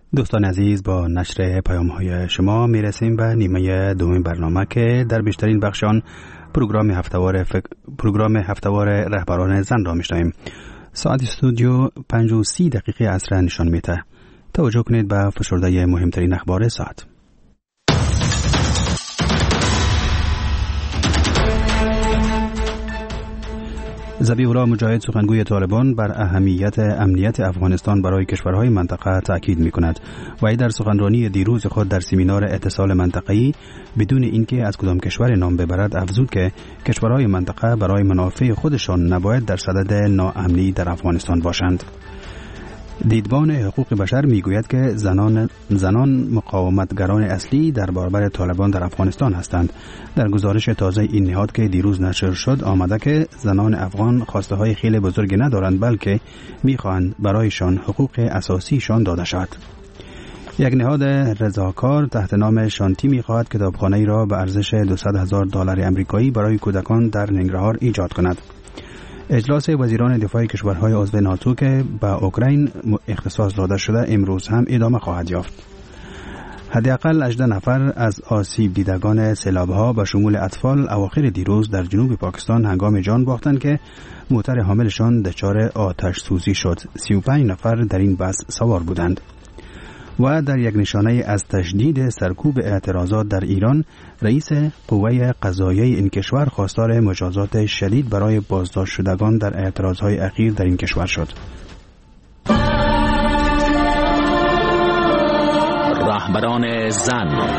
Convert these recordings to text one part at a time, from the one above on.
دوستان عزیز، با نشر پیام‌های شما میرسیم به نیمه دوم برنامه که در بیشترین بخش آن پروگرام هفته‌وار رهبران زن را میشنویم. ساعت استودیو 5:30 عصر نشان میده. توجه کنید به فشرده مهمترین اخبار ساعت. ذبیح الله مجاهد، سخنگوی طالبان، بر اهمیت امنیت افغانستان برای کشورهای منطقه تاکید می‌کند و ای در سخنرانی دیروز خود در سمینار اتصال منطقه‌ای بدون اینکه از کدام کشور نام ببرد افزود که کشورهای منطقه برای منافع خودشان نباید در صدد ناامنی در افغانستان باشند. دیدبان حقوق بشر میگوید که زنان مقاومتگران اصلی در برابر طالبان در افغانستان هستند. در گزارش تازه این نهاد که دیروز نشر شد آمده که زنان افغان خواسته های خیلی بزرگی ندارند، بلکه میخواهند برایشان حقوق اساسیشان داده شود. یک نهاد رضاکار تحت نام شانتی میخواهد کتابخانه‌ای را به ارزش $200,000 آمریکایی برای کودکان در ننگرهار ایجاد کند. اجلاس وزیران دفاع کشورهای عضو ناتو که به اوکراین اختصاص داده شده امروز هم ادامه خواهد یافت. حداقل 18 نفر از آسیب دیدگان سیلاب‌ها به شمول اطفال اواخر دیروز در جنوب پاکستان هنگام جان باختند که موتر حاملشان دچار آتش سوزی شد. 35 نفر در این بس سوار بودند. و در یک نشانه از تشدید سرکوب اعتراضات در ایران، رئیس قوه قضاییه این کشور خواستار مجازات شدید برای بازداشت شدگان در اعتراضهای اخیر در این کشور شد. رهبران زن.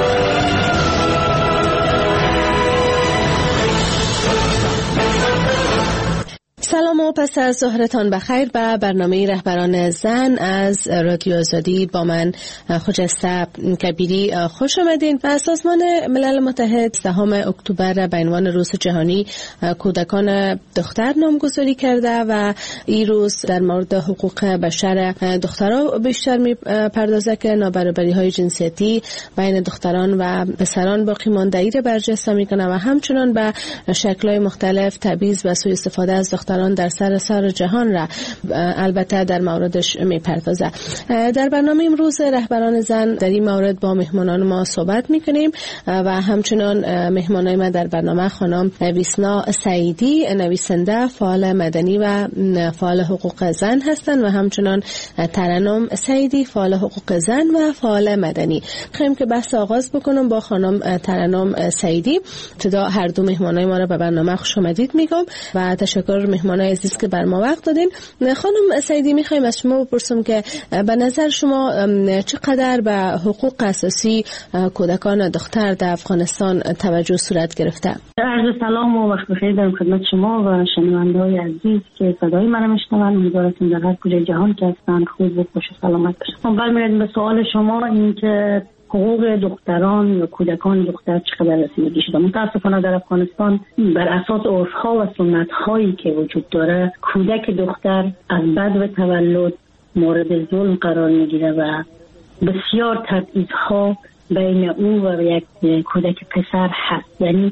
سلام و پس از ظهرتان بخیر به برنامه رهبران زن از رادیو آزادی با من خجسته کبیری خوش آمدین. سازمان ملل متحد 10 اکتبر به عنوان روز جهانی کودکان دختر نامگذاری کرده و این روز در مورد حقوق بشر دخترها بیشتر میپردازه که نابرابری‌های جنسیتی بین دختران و پسران باقی مانده ای را برجسته میکنه و همچنان به شکل‌های مختلف تبعیض و سوء استفاده از دختران در سراسر جهان را البته در موردش میپردازه. در برنامه امروز رهبران زن در این مورد با مهمانان ما صحبت میکنیم و همچنان مهمانای ما در برنامه خانم ویسنا سعیدی، نویسنده، فعال مدنی و فعال حقوق زن هستند و همچنان ترنم سعیدی، فعال حقوق زن و فعال مدنی. خواهیم که بحث آغاز بکنم با خانم ترنم سعیدی. ابتدا هر دو مهمانای ما را به برنامه خوش آمدید میگم و تشکر مهمانای عزیز که بر ما وقت دادین. خانم سعیدی، میخوایم از شما بپرسم که به نظر شما چقدر به حقوق اساسی کودکان دختر در افغانستان توجه صورت گرفته؟ عرض سلام و وقت بخیر دارم خدمت شما و شنونده‌های عزیز که صدای منو میشنون. امیدوارم در هر کجای جهان که هستند خوب و خوش و سلامت باشند. برمی‌گردیم به سوال شما، این که حقوق دختران و کودکان دختر چقدر رسیدگی شده. متاسفانه در افغانستان بر اساس عرف‌ها و سنت‌هایی که وجود داره کودک دختر از بدو تولد مورد ظلم قرار میگیره و بسیار تبعیض‌ها بین او و یک کودک پسر هست. یعنی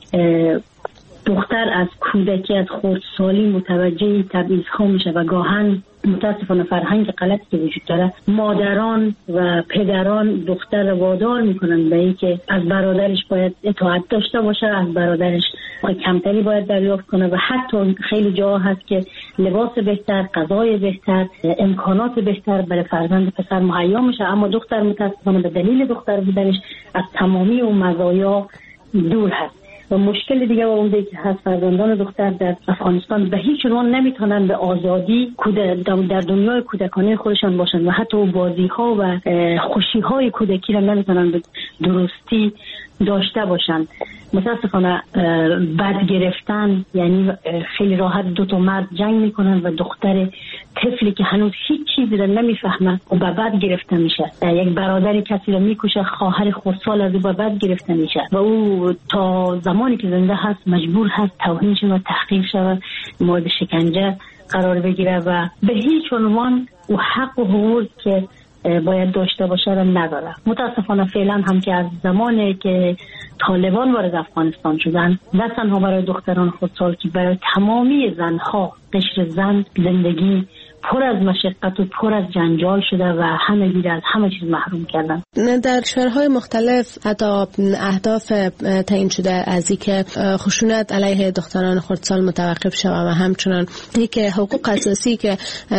دختر از کودکی، از خردسالی متوجه تبعیض‌ها میشه و گاهن متاسفانه فرهنگ غلطی که وجود داره مادران و پدران دختر رو وادار میکنن به اینکه از برادرش باید اطاعت داشته باشه، از برادرش کمتری باید دریافت کنه و حتی خیلی جاها هست که لباس بهتر، غذای بهتر، امکانات بهتر برای فرزند پسر مهیا میشه، اما دختر متاسفانه به دلیل دختر بودنش از تمامی اون مزایا دور هست. و مشکل دیگه و اونده که هست فرزندان دختر در افغانستان به هیچ عنوان نمیتونن به آزادی در دنیای کودکانه خودشان باشن و حتی بازی ها و خوشی های کودکی را نمیتونن به درستی داشته باشن. متاسفانه بد گرفتن، یعنی خیلی راحت دو تا مرد جنگ میکنن و دختر طفلی که هنوز هیچ چیزی را نمیفهمه و به بد گرفته میشه. یک برادر کسی را میکشه، خواهر خردسال از او به بد گرفته میشه و او تا زمانی که زنده هست مجبور هست توهین شود و تحقیر شود، مورد شکنجه قرار بگیره و به هیچ عنوان او حق و حقوقی که باید داشته باشه را نداره. متاسفانه فعلا هم که از زمانی که طالبان وارد افغانستان شدن نه تنها برای دختران خردسال که برای تمامی زنها، قشر زن، زندگی پر از مشقت و پر از جنجال شده و همه از همه چیز محروم کردن. در شهرهای مختلف حتی اهداف تعیین شده از اینکه خشونت علیه دختران خردسال متوقف شود و همچنان اینکه حقوق اساسی که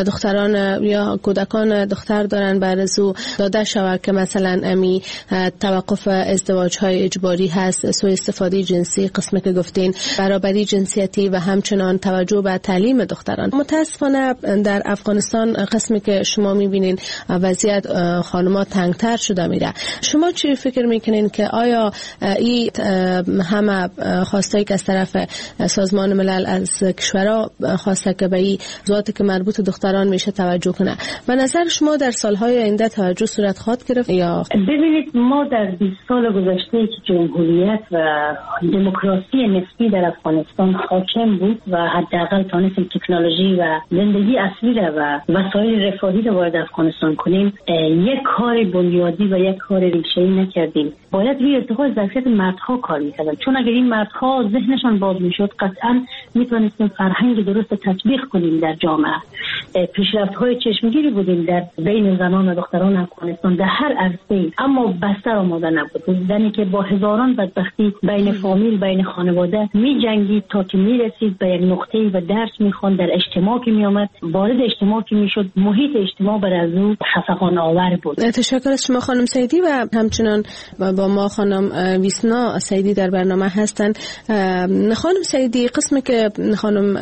دختران یا کودکان دختر دارن بر ازو داده شود که مثلا امی توقف ازدواج‌های اجباری هست، سوء استفاده جنسی، قسمی که گفتین برابری جنسیتی و همچنان توجه به تعلیم دختران. متاسفانه در افغانستان قسمی که شما می‌بینین وضعیت خانم‌ها تنگ‌تر شده میره. شما چی فکر میکنین که آیا این همه خواستایی که از طرف سازمان ملل از کشورها خواسته که به این موضوعاتی که مربوط دختران میشه توجه کنه، به نظر شما در سالهای آینده توجه صورت خواهد گرفت یا؟ ببینید ما در 20 سال گذشته که جمهوریت و دموکراسی نسبی در افغانستان حاکم بود و حداقل تونستیم تکنولوژی و زندگی اصلی و وسایل رفاهی رو وارد افغانستان کنیم، یک کار بنیادی و یک کار ریشه‌ای نکردیم. باید روی ارتقاء ظرفیت مردها کار می‌کردن، چون اگر این مردها ذهنشان باز می‌شد قطعاً می‌تونستیم فرهنگ درست تطبیق کنیم در جامعه. پیشرفت‌های چشمگیری بودیم در بین زنان و دختران افغانستان در هر عرصه‌ای، اما بستر آماده نبود. زنی که با هزاران بدبختی بین فامیل بین خانواده می‌جنگید تا که می‌رسید به یک نقطه‌ای و درس می‌خواند، در اجتماع که می‌آمد وارد اجتماع که می‌شد محیط اجتماع بر از او خفقان آور بود. تشکر از شما خانم سیدی و همچنان با ما خانم ویسنا سیدی در برنامه هستند. خانم سیدی، قسمی که خانم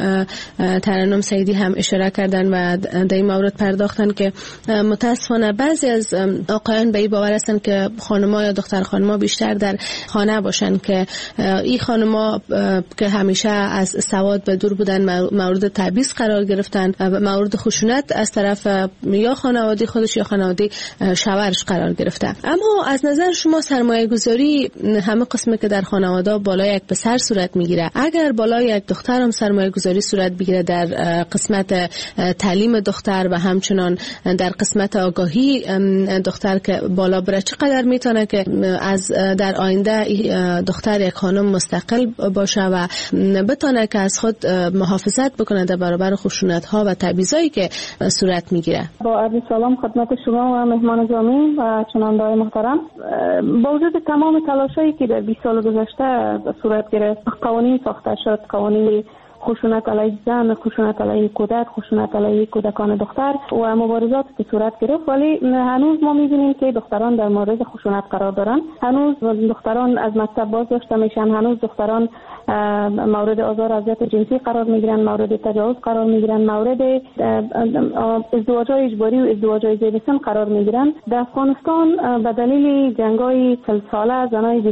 ترنم سیدی هم اشاره کردن و در این مورد پرداختن که متاسفانه بعضی از آقایان به این باور هستن که خانم‌ها یا دختر خانم‌ها بیشتر در خانه باشن، که این خانم‌ها که همیشه از سواد به دور بودن مورد تبعیض قرار گرفتن و مورد خشونت از طرف یا خانواده خودش یا خانواده شوهرش قرار گرفته. اما از نظر شما سرمایه گذاری همه قسمی که در خانواده بالای یک پسر صورت میگیره، اگر بالای یک دختر هم سرمایه گذاری صورت بگیره در قسمت تعلیم دختر و همچنان در قسمت آگاهی دختر که بالا بره، چقدر میتونه که از در آینده دختر یک خانم مستقل باشه و بتونه که از خود محافظت بکنه در برابر خشونت ها و تبعیضایی که صورت میگیره؟ با عرض سلام خدمت شما و مهمان گرامی و شنونده‌های محترم. با وجود تمام تلاشایی که در 20 سال گذشته صورت گرفت، قوانین ساخته شد، قوانین خشونت علیه زن، خشونت علیه کودک، خشونت علیه کودکان دختر و مبارزات که صورت گرفت، ولی هنوز ما می‌بینیم که دختران در مورد خشونت قرار دارن. هنوز دختران از مکتب بازداشته میشن، هنوز دختران مورد آزار اذیت جنسی قرار میگیرن، مورد تجاوز قرار میگیرن، مورد ازدواج‌های اجباری و ازدواج‌های زیر سن قرار میگیرن. در افغانستان به دلیل جنگ‌های 40 ساله زنای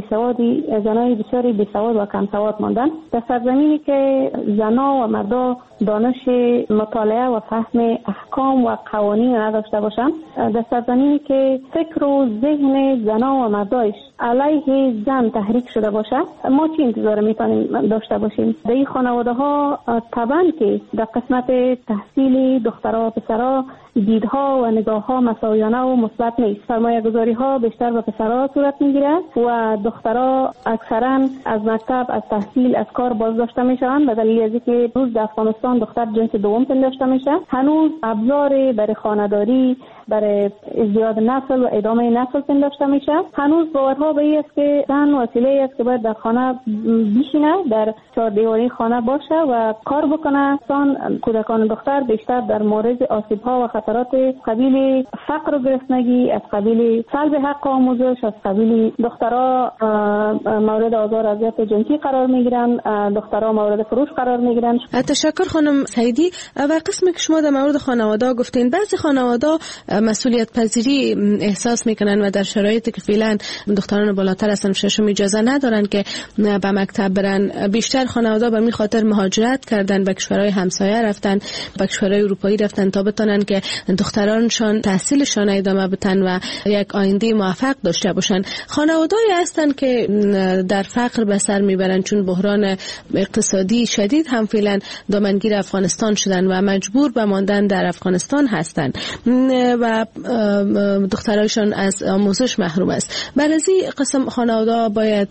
بسیاری بی‌سواد و کم سواد ماندن. در سرزمینی که زنا و مردا دانش مطالعه و فهم احکام و قوانین نداشته باشند، در سرزمینی که فکر و ذهن زنا و مردایش علیه زن تحریک شده باشه، ما چی انتظار میتونیم داشته باشیم؟ در این خانواده ها طبعا که در قسمت تحصیل دخترها و پسرها دیدها و نگاهها مساویانه و مثبت نیست. سرمایه گذاری ها بیشتر به پسرها صورت میگیره و دخترها اکثرا از مکتب، از تحصیل، از کار بازداشته میشن به دلیل از اینکه روز در افغانستان دختر جنس دوم پنداشته میشه. هنوز ابزار برای خانه‌داری، برای ازدیاد نسل و ادامه نسل پنداشته میشه. هنوز باورها به این است که زن وسیله است که باید در خانه بشینه، در چهار دیواری خانه باشه و کار بکنه. کودکان دختر بیشتر در مورد آسیب‌ها و خطرات قبیل فقر و گرسنگی، از قبیل سلب حق آموزش، از قبیل دخترها مورد آزار اذیت جنسی قرار میگیرن، دخترها مورد فروش قرار میگیرن. تشکر خانم سیدی. و قسمی که شما در مورد خانواده گفتین، بعضی خانواده مسئولیت پذیری احساس میکنن و در شرایطی که فعلا دختران بالاتر از سن ششم اجازه ندارن که به مکتب برن، بیشتر خانواده به این خاطر مهاجرت کردن، به کشورهای همسایه رفتن، به کشورهای اروپایی رفتن تا بتونن که دخترانشان تحصیلشان ادامه بدن و یک آینده موفق داشته باشن. خانواده‌ای هستن که در فقر به سر میبرن، چون بحران اقتصادی شدید هم فعلا دامنگیر افغانستان شدن و مجبور به ماندن در افغانستان هستن. و دخترایشان از آموزش محروم است. برای این قسم خانواده باید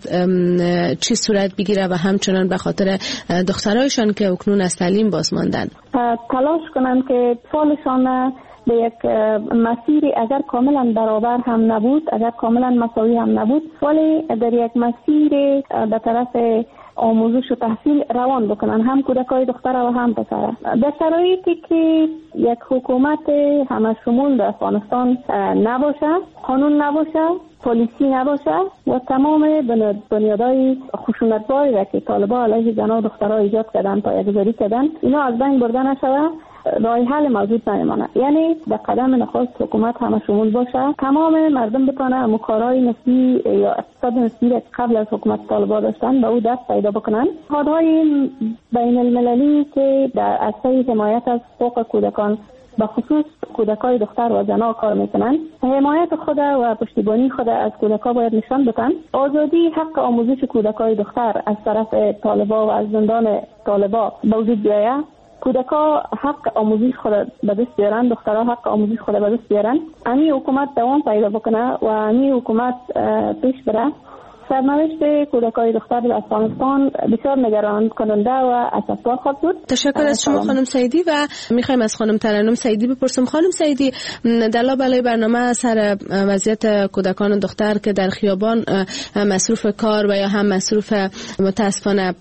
چی صورت بگیره و همچنان به خاطر دخترایشان که اکنون از تعلیم باز ماندن تلاش کنند که اطفالشان به یک مسیری اگر کاملا برابر هم نبود، اگر کاملا مساوی هم نبود، ولی در یک مسیر به طرف آموزش و تحصیل روان بکنن، هم کودکای دختر و هم پسر. در شرایطی که یک حکومت همه شمول در افغانستان نباشه، قانون نباشه، پلیسی نباشه و تمام بنیادهای خشونتباری را که طالبان علیه زنان و دخترها ایجاد کردن تا یکگذاری کردن، اینا از بین برده نشود، راه حل موجود نمیمانه. یعنی به قدم نخست حکومت همه شمول باشه، تمام مردم بتونه مکارای نسبی یا اقتصاد نسبی که قبل از حکومت طالبان داشتن به او دست پیدا بکنن. نهادهای بین المللی که در عرصه حمایت از حقوق کودکان به خصوص کودکای دختر و زنان کار میکنن، حمایت خود و پشتیبانی خود از کودکا باید نشان بدن. آزادی حق آموزش کودکای دختر از طرف طالبان و از زندان طالبان به وجود بیاید. کودکا حق آموزش خود به دست بیارن، دخترها حق آموزش خود به دست بیارن. امی حکومت دوام پیدا بکنه و امی حکومت پیش بره. سرنوشت کودکای دختر در افغانستان بسیار نگران کننده و اسفبار خواهد بود. تشکر از شما خانم سعیدی و میخوایم از خانم ترنم سعیدی بپرسم. خانم سعیدی، در لابلای برنامه سر وضعیت کودکان دختر که در خیابان مصروف کار و یا هم مصروف متاسفانه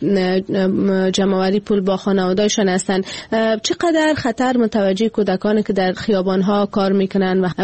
جمع‌آوری پول با خانواده‌شان هستند، چقدر خطر متوجه کودکانی که در خیابان‌ها کار میکنن و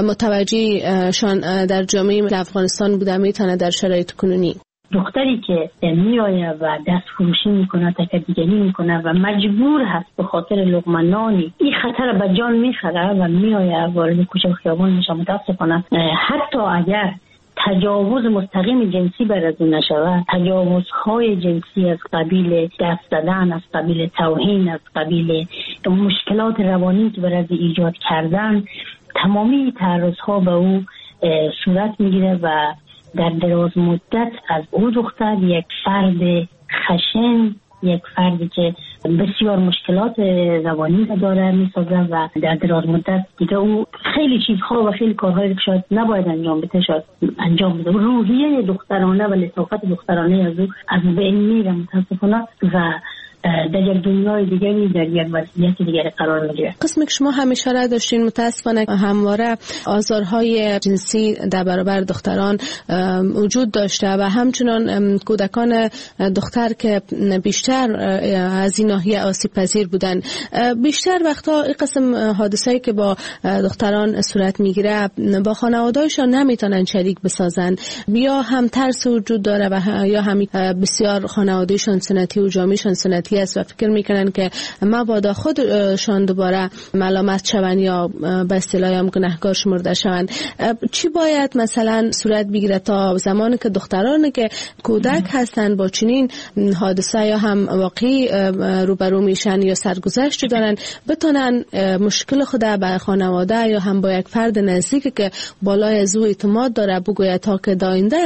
متوجهشان در جامعه افغانستان بوده میتونه در شرایط کنونی؟ دختری که میآید و دست فروشی میکنه، تکدیگری میکنه و مجبور هست به خاطر لقمه نانی این خطر به جان میخره و میآید وارد کوچه و خیابان میشه، متاسفانه حتی اگر تجاوز مستقیم جنسی بر از اون نشود، تجاوزهای جنسی از قبیل دست زدن، از قبیل توهین، از قبیل مشکلات روانی که بر از ایجاد کردن، تمامی تعرضها به او صورت میگیره و در دراز مدت از او دختر یک فرد خشن، یک فردی که بسیار مشکلات روانی داره میسازه و در دراز مدت دیگه او خیلی چیزها و خیلی کارهایی که شاید نباید انجام بده شاید انجام بده. روحیه دخترانه و لطافت دخترانه از او از بین میره متاسفانه و در یک دنیای دیگری، در یک وضعیت دیگری قرار میگیره. قسمی که شما همیشه را داشتین متاسفانه همواره آزارهای جنسی در برابر دختران وجود داشته و همچنان کودکان دختر که بیشتر از این ناحیه آسیب پذیر بودن. بیشتر وقتا این قسم حادثه‌ای که با دختران صورت میگیره با خانواده‌شان نمیتونن شریک بسازن، یا هم ترس وجود داره و یا هم بسیار خانواده‌شان سنتی و جامعه‌شان سنتی است و فکر میکنن که مبادا خودشان دوباره ملامت شوند یا به اصطلاح هم گناهکار شمرده شوند. چی باید مثلا صورت بگیره تا زمانی که دخترانی که کودک هستند با چنین حادثه یا هم واقعی روبرو میشن یا سرگذشت دارن بتونن مشکل خود به خانواده یا هم با یک فرد نزدیک که بالای از او اعتماد داره بگوید تا که داینده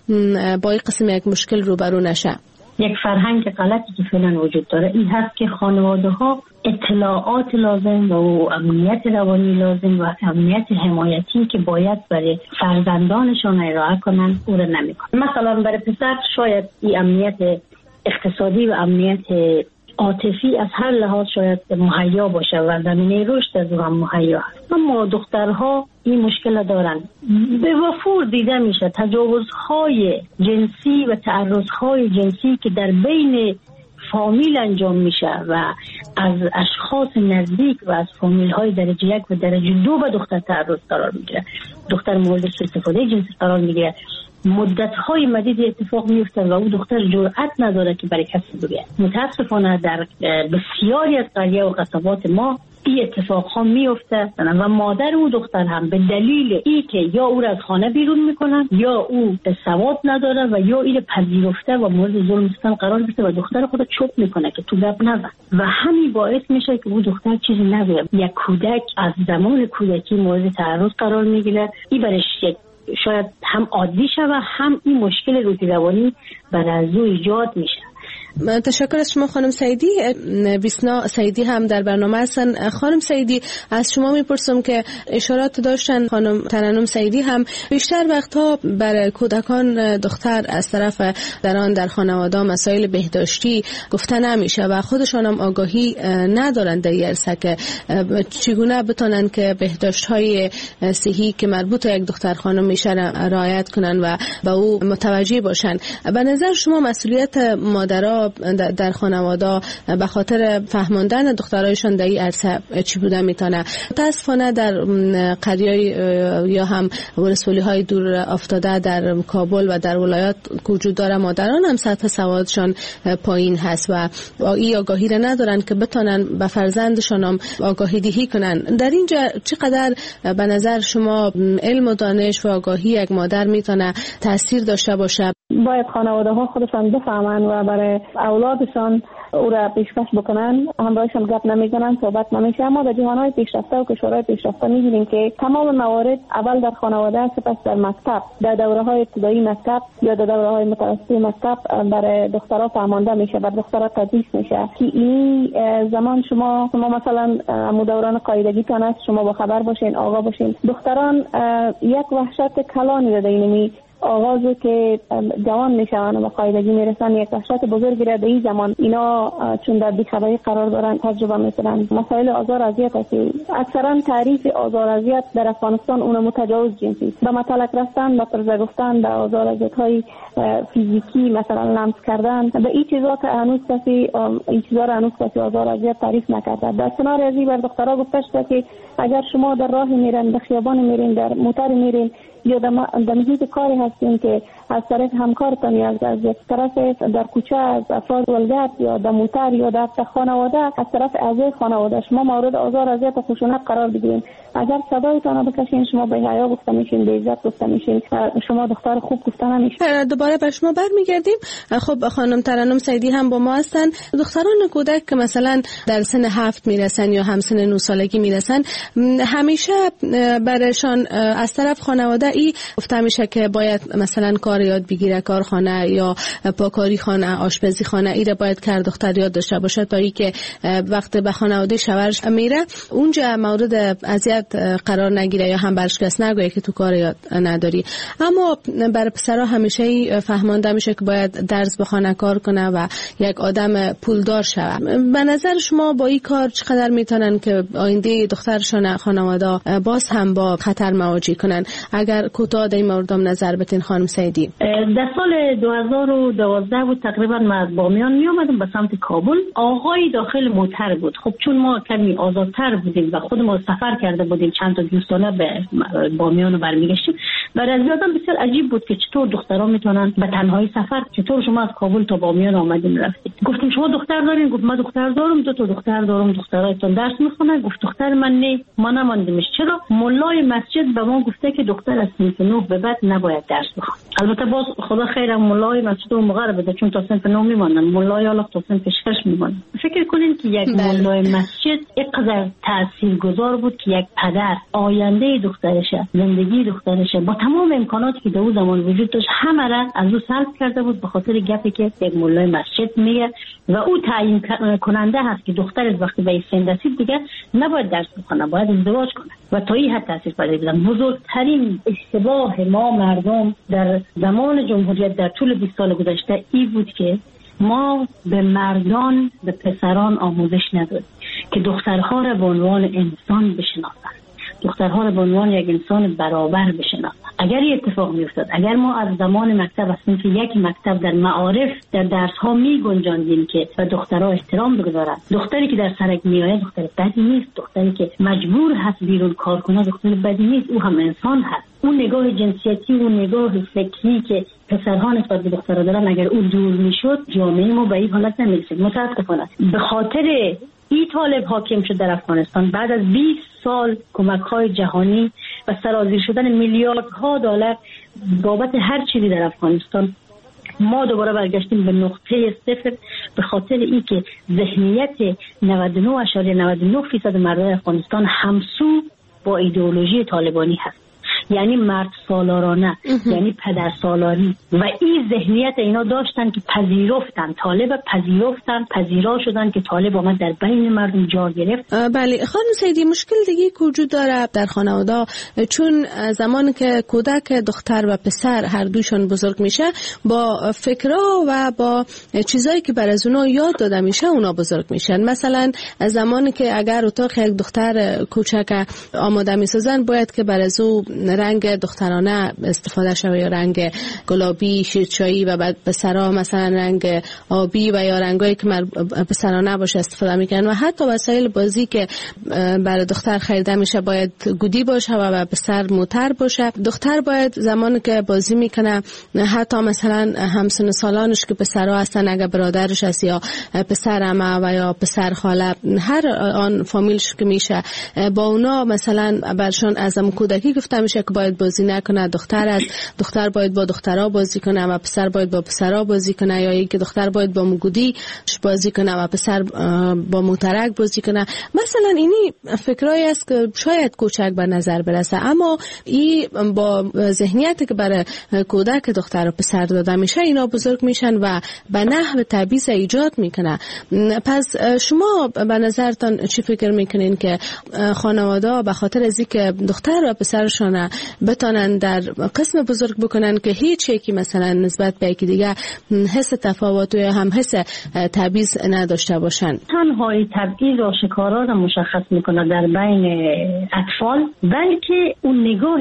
با این قسم یک مشکل روبرو نشه؟ یک فرهنگ غلطی که فعلا وجود داره این هست که خانواده ها اطلاعات لازم و امنیت روانی لازم و امنیت حمایتی که باید برای فرزندانشان ارائه کنن او را نمیکنن. مثلا برای پسر شاید این امنیت اقتصادی و امنیت عاطفی از هر لحاظ شاید مهیا باشه و زمینه رشد از او هم مهیا هست، اما دخترها این مشکل دارن. به وفور دیده میشه تجاوزهای جنسی و تعرضهای جنسی که در بین فامیل انجام میشه و از اشخاص نزدیک و از فامیل های درجه 1 و درجه 2 به دختر تعرض قرار میگیره، دختر مورد استفاده جنسی قرار میگیره، مدت‌های مدیدی اتفاق میفته و او دختر جرأت نداره که برای کسی بگه. متاسفانه در بسیاری از قریه و قصبات ما این اتفاقها میفته و مادر او دختر هم به دلیل ای که یا او را از خانه بیرون میکنن یا او سواد نداره و یا این پذیرفته و مورد ظلم ستم قرار گرفته و دختر خود چوب میکنه که تو گپ نزن و همین باعث میشه که او دختر چیزی نگه. یک کودک از زمان کودکی مورد تعرض قرار میگیره، این برش شاید هم عادی شه و هم این مشکل روحی روانی بر از او ایجاد میشه تشکر از شما خانم سعیدی. بیسنا سعیدی هم در برنامه هستن. خانم سعیدی، از شما میپرسم که اشارات داشتن خانم ترنم سعیدی هم بیشتر وقتها بر کودکان دختر از طرف در خانواده مسائل بهداشتی گفته نمیشه و خودشان هم آگاهی ندارند در این عرصه که چگونه بتونن که بهداشت‌های صحی که مربوط به یک دختر خانم میشه رعایت کنن و به او متوجه باشن. به نظر شما مسئولیت مادرها در خانواده به خاطر فهماندن دخترایشان در این عرصه چی بوده میتونه؟ متاسفانه در قریه یا هم ولسوالی‌های دور افتاده در کابل و در ولایات وجود داره، مادران هم سطح سوادشان پایین هست و این آگاهی را ندارن که بتونن به فرزندشان هم آگاهی دهی کنن. در اینجا چقدر به نظر شما علم و دانش و آگاهی یک مادر میتونه تاثیر داشته باشه؟ باید خانواده ها خودشان بفهمن و برای اولادشان او را پیشکش بکنن. همراهشان گپ نمیزنن، صحبت نمیشه. اما در جهانهای پیشرفته و کشورهای پیشرفته میبینیم که تمام موارد اول در خانواده، سپس در مکتب، در دوره‌های ابتدایی مکتب یا در دوره‌های متوسطه مکتب برای دخترها فهمانده میشه، بر دخترها تدریس میشه که این زمان شما مثلا دوران قاعدگیتان است، شما با خبر باشین، آگاه باشین. دختران یک وحشت کلانی رو دینمی آغازو که جوان میشن و قاعدگی میرسن، یک وحشت بزرگی را در این زمان اینا چون در بیخبری قرار دارن تجربه میکنن. مسائل آزار اذیت است. اکثرا تعریف آزار اذیت در افغانستان اون متجاوز جنسی است. به مطلق رفتن، به طرز گفتن، به آزار اذیت های فیزیکی مثلا لمس کردن، به این چیزا که هنوز کسی آزار اذیت تعریف نکرده. در کنار ازی بر دخترها گفته شده که اگر شما در راه میرین، در خیابان میرین، در موتر میرین یا در محیط کاری هستین که از طرف همکارتان یا از یک طرف در کوچه از افراد ولگرد یا در موتر یا در خانواده از طرف اعضای خانواده شما مورد آزار اذیت و خشونت قرار بگیرین، اگر صدایتان رو بکشین شما به حیا گفته میشین، به عزت گفته میشین، شما دختر خوب گفته نمیشین. دوباره به شما برمیگردیم. خب خانم ترنم سعیدی هم با ما هستن. دختران کودک که مثلا در سن 7 میرسن یا همسن 9 سالگی میرسن، همیشه برایشان از طرف خانواده ای گفته میشه که باید مثلا کار یاد بگیره، کارخانه یا پاکاری خانه، آشپزی خانه، ایره باید کار دختر یاد داشته باشه تا ای که وقت به خانواده شوهرش میره اونجا مورد اذیت قرار نگیره یا هم برش کس نگویه که تو کار یاد نداری. اما برای پسرها همیشه فهمانده میشه که باید درس بخونه، کار کنه و یک آدم پولدار شه. به نظر شما با این کار چقدر میتونن که آینده دخترشون خانواده باز هم با خطر مواجه کنن؟ اگر کوتاه در این مورد هم نظر بدین خانم سعیدی. در سال 2012 بود تقریبا ما از بامیان می اومدیم به سمت کابل. آقای داخل موتر بود. خب چون ما کمی آزادتر بودیم و خودمون سفر کرده بودیم چند تا دوستانه به بامیان رو برمیگشتیم، برای از یادم بسیار عجیب بود که چطور دخترها میتونن به تنهایی سفر، چطور شما از کابل تا بامیان آمدین رفتید. گفتیم شما دختر دارین؟ گفت من دختر دارم، 2 تا دختر دارم، دخترایتون درس میخونن. گفت دختر من نه، ما نماندیمش. چرا؟ مولای مسجد به ما گفته که دختر از سنف 9 به بعد نباید درس بخونه. البته باز خدا خیرم مولای مسجد اون موقع بده، چون تا سنف 9 میمونن، مولای حالا تا سنف 6 میمونن. فکر کنین که یک مولای مسجد اینقدر تاثیرگذار بود که یک پدر آینده دخترشه، زندگی دخترشه با تمام امکاناتی که در اون زمان وجود داشت همه را از او سلب کرده بود به خاطر گپی که یک مولای مسجد میگه و او تعیین کننده هست که دختر وقتی به سن رسید دیگه نباید درس بخونه، باید ازدواج کنه و تا این حد تاثیر پذیر بود. بزرگترین اشتباه ما مردم در زمان جمهوریت در طول 20 سال گذشته این بود که ما به مردان، به پسران آموزش ندادیم که دخترها را به عنوان انسان بشناسند، دخترها را به عنوان یک انسان برابر بشناسند. اگر این اتفاق میافتاد، اگر ما از زمان مکتب هستیم که یک مکتب در معارف در درس ها می گنجاندیم که به دخترها احترام بگذارند، دختری که در سرک میآید دختر بدی نیست، دختری که مجبور هست بیرون کار کنه دختر بدی نیست، او هم انسان هست. اون نگاه جنسیتی و نگاه فکری که پسرها نسبت به دخترها دارن اگر اون دور میشد جامعه ما به این حالت نمیرسید. متاسفانه به خاطر این طالب حاکم شد در افغانستان. بعد از 20 سال کمک‌های جهانی و سرازیر شدن میلیاردها دلار بابت هر چیزی در افغانستان، ما دوباره برگشتیم به نقطه صفر به خاطر اینکه ذهنیت 99.99% مردم افغانستان همسو با ایدئولوژی طالبانی هست. یعنی مرد سالارانه، یعنی پدر سالاری. و این ذهنیت اینا داشتن که پذیرفتن، طالب پذیرا شدن که طالب آمد در بین مردم جا گرفت. بله خانم سیدی، مشکل دیگه که وجود داره در خانواده، چون زمانی که کودک دختر و پسر هر دوشون بزرگ میشه، با فکرها و با چیزایی که بر از اونا یاد داده میشه اونا بزرگ میشن. مثلا زمانی که اگر اتاق یک دختر کوچک آماده میسازن، باید که بر از او رنگ دخترانه استفاده شود یا رنگ گلابی شیرچایی، و بعد پسرها مثلا رنگ آبی و یا رنگایی که پسرانه باشه استفاده میکنن. و حتی وسایل بازی که برای دختر خریده میشه باید گودی باشه و پسر موتر باشه. دختر باید زمانی که بازی میکنه، حتی مثلا همسن سالانش که پسرها هستن، اگر برادرش هست یا پسر عمه و یا پسر خاله، هر آن فامیلش که میشه، با اونا مثلا برشان از کودکی گفته میشه که باید بازی نکنه. دختر است، دختر باید با دخترها بازی کنه و پسر باید با پسرها بازی کنه، یا اینکه دختر باید با گودی بازی کنه و پسر با موترک بازی کنه. مثلا اینی فکرایی است که شاید کوچک به نظر برسه، اما این با ذهنیتی که برای کودک دختر و پسر داده میشه، اینا بزرگ میشن و به نحو تبعیض ایجاد میکنه. پس شما به نظرتان چی فکر میکنین که خانواده به خاطر از اینکه دختر و پسرشون بتونن در قسم بزرگ بکنن که هیچ یکی مثلا نسبت به یکی دیگه حس تفاوت یا هم حس تبعیض نداشته باشن؟ تنهایی تبعیض آشکارا را مشخص میکنه در بین اطفال، بلکه اون نگاه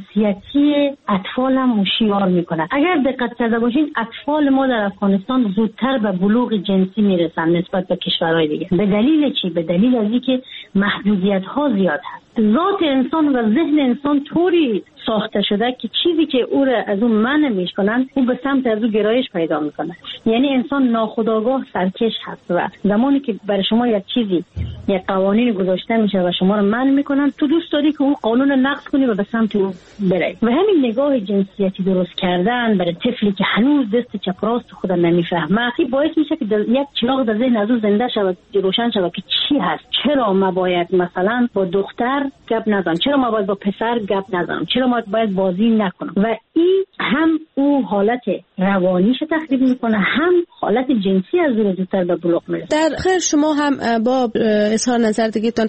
جنسیتی اطفال هم مشیار میکنه. اگر دقت کرده باشین، اطفال ما در افغانستان زودتر به بلوغ جنسی میرسن نسبت به کشورهای دیگه. به دلیل چی؟ به دلیل از اینکه محدودیت ها زیاد هست. ذات انسان و ذهن انسان طوری ساخته شده که چیزی که او را از اون منع میکنن، او به سمت از او گرایش پیدا میکنه. یعنی انسان ناخودآگاه سرکش هست و زمانی که برای شما یک چیزی، یک قوانین گذاشته میشه و شما رو منع میکنن، تو دوست داری که اون قانون نقض کنی و به سمت او بری. و همین نگاه جنسیتی درست کردن برای طفلی که هنوز دست چپ راست خود نمیفهمه، این باعث میشه که یک چراغ در ذهن از او زنده شود، روشن شود که چی هست. چرا ما باید مثلا با دختر گپ نزنم؟ چرا ما باید با پسر گپ نزنم؟ چرا ما باید بازی نکنم؟ و این هم او حالت روانیش تخریب میکنه، هم حالت جنسی از او زودتر به بلوغ میرسه. در خیر شما هم با اظهار نظر دیگه‌تون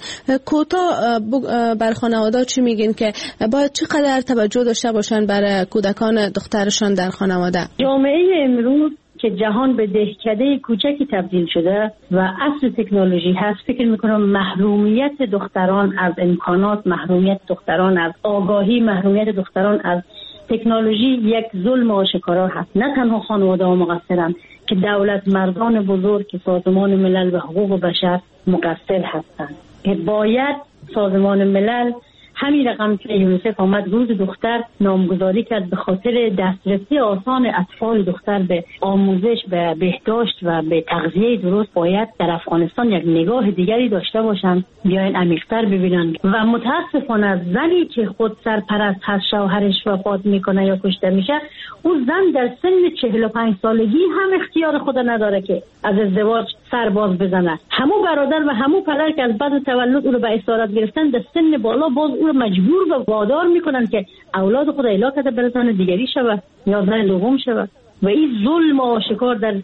کوتاه بر خانواده چی میگین که باید چقدر توجه داشته باشن برای کودکان دخترشان در خانواده؟ جامعه امروز که جهان به دهکده کوچکی تبدیل شده و عصر تکنولوژی هست، فکر میکنم محرومیت دختران از امکانات، محرومیت دختران از آگاهی، محرومیت دختران از تکنولوژی یک ظلم آشکارا هست. نه تنها خانواده ها مقصرند، که دولت مردان بزرگ که سازمان ملل و حقوق بشر مقصر هستند، که باید سازمان ملل همین رقم که یونیسف آمد روز دختر نامگذاری کرد، به خاطر دسترسی آسان اطفال دختر به آموزش، به بهداشت و به تغذیه درست، باید در افغانستان یک نگاه دیگری داشته باشند، بیاین عمیق‌تر ببینن. و متاسفانه زنی که خود سرپرست هست، شوهرش وفات میکنه یا کشته میشه، اون زن در سن 45 سالگی هم اختیار خود نداره که از ازدواج سر باز بزنه. همو برادر و همو پدر که از بعد تولد او رو به اسارت گرفتن، در سن بالا باز او رو مجبور و وادار میکنن که اولاد خود علاقه برسانه دیگری شوه یا زن دوم شوه. و این ظلم آشکار در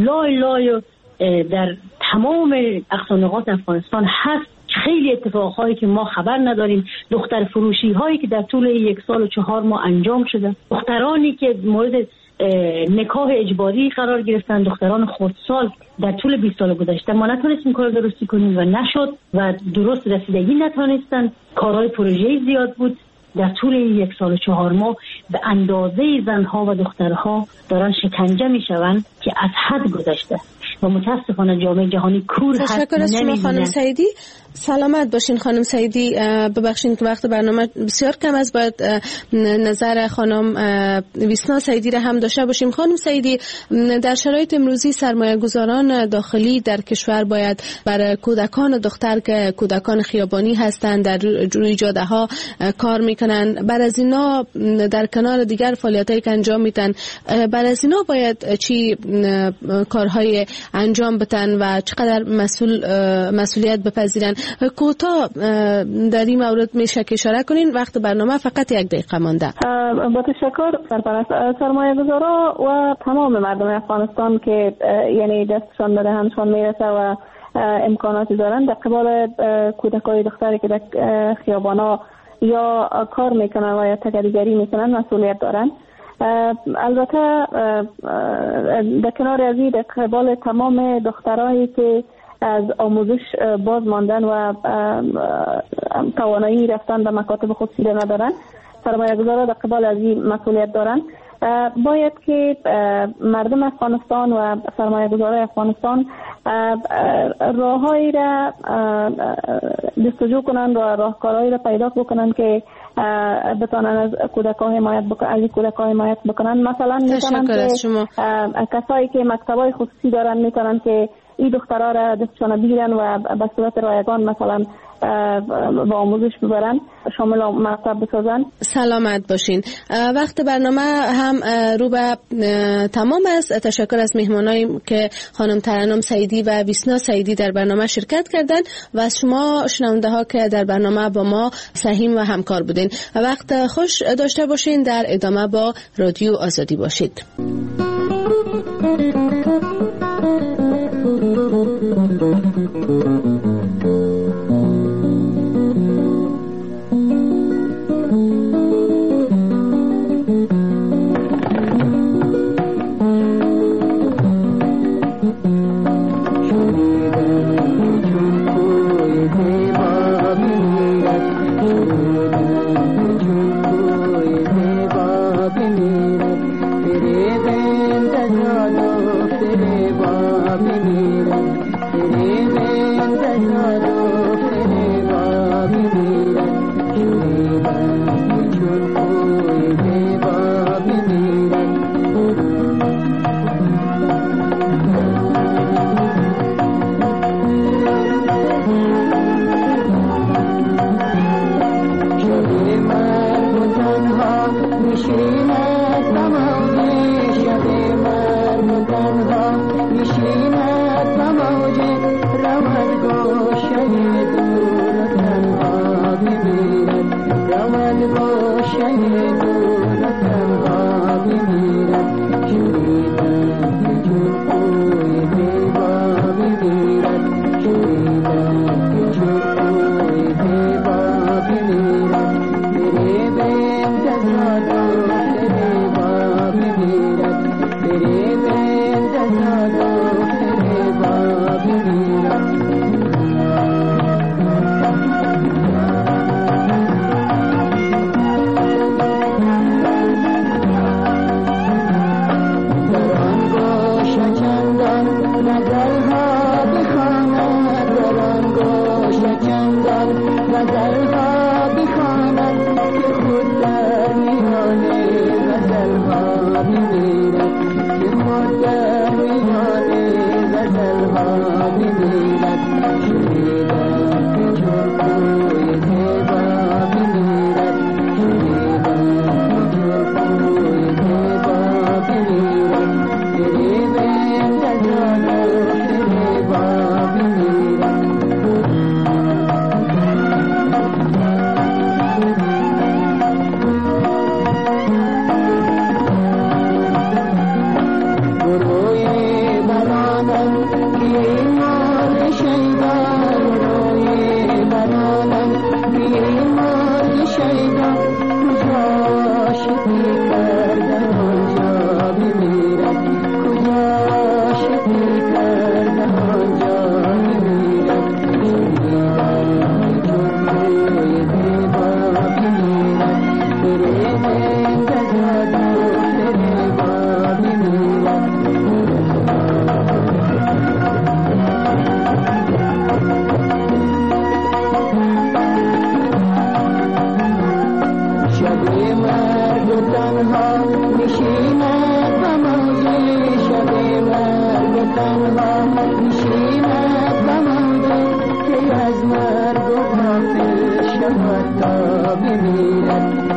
لای در تمام اقصانقاط افغانستان هست. خیلی اتفاقهایی که ما خبر نداریم، دختر فروشی هایی که در طول 1 سال و 4 ماه انجام شده، دخترانی که مورد نکاح اجباری قرار گرفتن، دختران خردسال در طول 20 سال گذشته ما نتونستیم کار درستی کنیم و نشد و درست رسیدگی نتونستن. کارهای پروژه‌ای زیاد بود. در طول 1 سال و 4 ماه به اندازه زنها و دخترها دارن شکنجه میشوند که از حد گذشته و متاسفانه جامعه جهانی کور هست. تشکر از شما خانم سعیدی. سلامت باشین خانم سعیدی. ببخشید که وقت برنامه بسیار کم است، باید نظر خانم ویسنا سعیدی را هم داشته باشیم. خانم سعیدی، در شرایط امروزی سرمایه‌گذاران داخلی در کشور باید برای کودکان دختر که کودکان خیابانی هستند در روی جاده ها کار میکنن، بر از اینا در کنار دیگر فعالیتایی که انجام میدن، بر از اینا باید چی کارهای انجام بدن و چقدر مسئولیت بپذیرن. کوتاه در این مورد میشه که اشاره کنین؟ وقت برنامه فقط 1 دقیقه مانده. با تشکر سرمایه گذارا و تمام مردم افغانستان که یعنی دستشان به دهنشان میرسه و امکاناتی دارن در قبال کودکای دختری که در خیابانا یا کار میکنن و یا تگریگری میکنن مسئولیت دارن. البته در کنار از این در قبال تمام دخترایی که از آموزش باز ماندن و توانایی رفتن به مکاتب خصوصی ندارن، سرمایه گذارا در قبال از این مسئولیت دارن. باید که مردم افغانستان و سرمایه گذارای افغانستان راههایی را جستجو کنند و راهکارهایی را پیدا بکنند که بتانن از کودکان حمایت بکنن. مثلا میتونن که کسایی که مکتبای خصوصی دارن میتونن که این دخترها را دستشان بگیرن و به صورت رایگان مثلا با آموزش ببرن، شامل مکتب بسازن. سلامت باشین. وقت برنامه هم رو به تمام است. تشکر از مهمانایی که خانم ترنم سعیدی و ویسنا سعیدی در برنامه شرکت کردن و از شما شنونده ها که در برنامه با ما سهیم و همکار بودین. وقت خوش داشته باشین. در ادامه با رادیو آزادی باشید.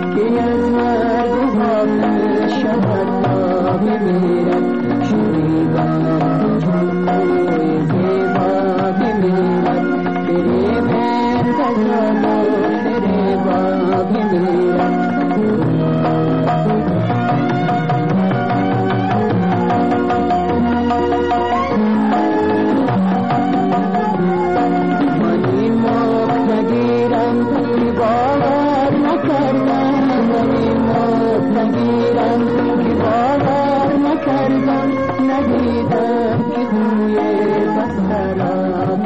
که از مرگ و غافل شود تا بمیرد. ندیدم که روی بسترم